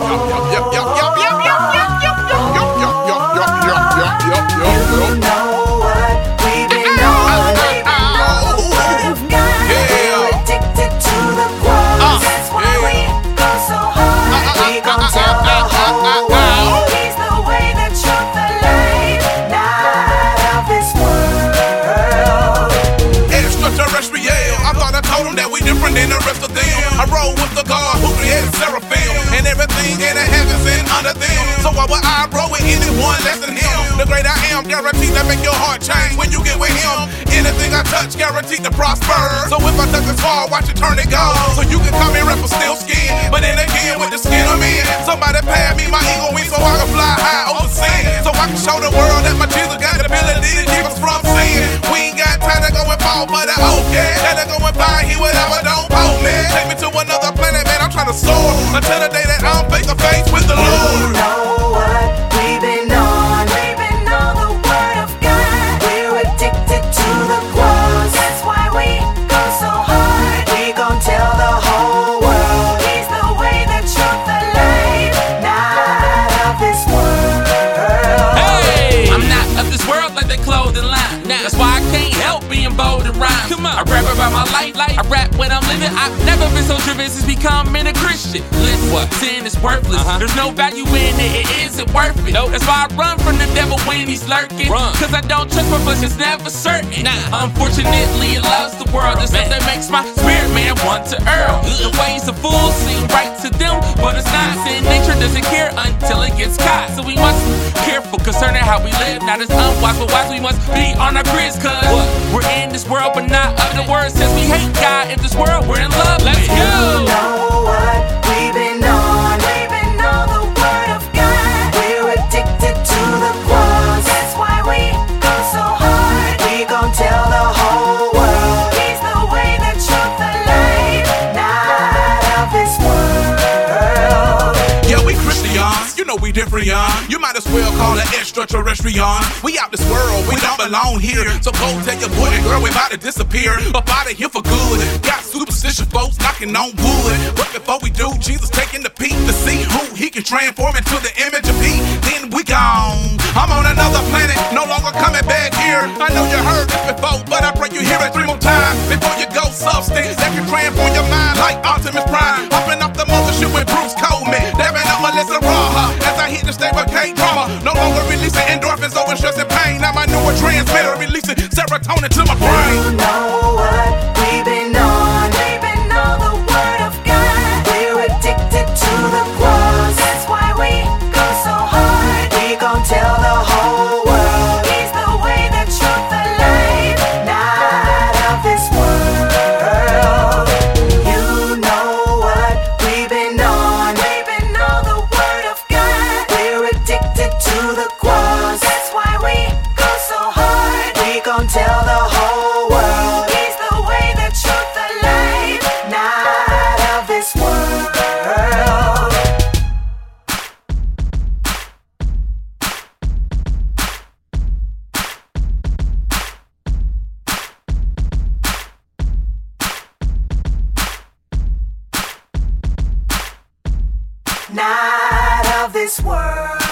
Than the rest of them. I roll with the God who created seraphim and everything in the heavens and under them. So why would I roll with anyone less than him? The great I am, guaranteed to make your heart change when you get with him. Anything I touch, guaranteed to prosper. So if I touch this fall, watch it turn it gold. So you can call me rapper still skin, but then again with the skin I'm in, somebody pay me my eagle wings so I can fly high over sin. So I can show the world that my Jesus got the ability to keep us from sin. We ain't got time to go and fall, but I okay. Let it go and find he whatever don't hold me. Take me to another planet, man, I'm trying to soar until the day that I'm face to face with the Lord. You know what we've been on? We've been on the word of God. We're addicted to the cross. That's why we go so hard. We gon' tell the whole world he's the way, the truth, the life, not of this world. Hey, I'm not of this world like that clothing line. That's why I can't help being bold and rhyme. Come on, I rap about my life, I rap when I'm living. I've never been so driven since becoming a Christian. Listen, what? Sin is worthless. There's no value in it, it isn't worth it. Nope. That's why I run from the devil when he's lurking. Cause I don't trust my flesh, it's never certain. Unfortunately, it loves the world. It's stuff that makes my spirit man want to err. The ways of fools seem right to them, but it's not. Sin nature doesn't care until it gets caught. So we must be careful concerning how we live. Not as unwise, but wise we must be on our grids. Cause we're in this world, but not of the word. Says we hate God in this world, we're in love. Let's go. You know what we've been on? We've been on the word of God. We're addicted to the cross. That's why we go so hard. We gon' tell the whole world he's the way, the truth, the life, not of this world. Yeah, we Christians, you know we different, y'all. You might as well call it extraterrestrial. We out this world, we don't belong here. So go tell your boy and girl we about to disappear. Up out of here for good. Got superstitious folks knocking on wood. But before we do, Jesus taking the peek to see who he can transform into the image of he. Then we gone. I'm on another planet, no longer coming back here. I know you heard this before, but I pray you hear it 3 more times before you go. Substance that can transform your mind like Optimus Prime. Hopping off the mothership with Bruce Coleman. Dabbing up Melissa Raha as I hit the state with K-drama. No longer releasing endorphins over stress and pain. Now my neurotransmitter releasing serotonin to my brain. You know what we've been on? We've been on the word of God. We're addicted to the cross. That's why we go so hard. We gon' tell the whole world he's the way, the truth, the life, not of this world. You know what we've been on? We've been on the word of God. We're addicted to the cross. That's why we go so hard. We gon' tell the whole world he's the way, the truth, the life, not of this world. Not of this world.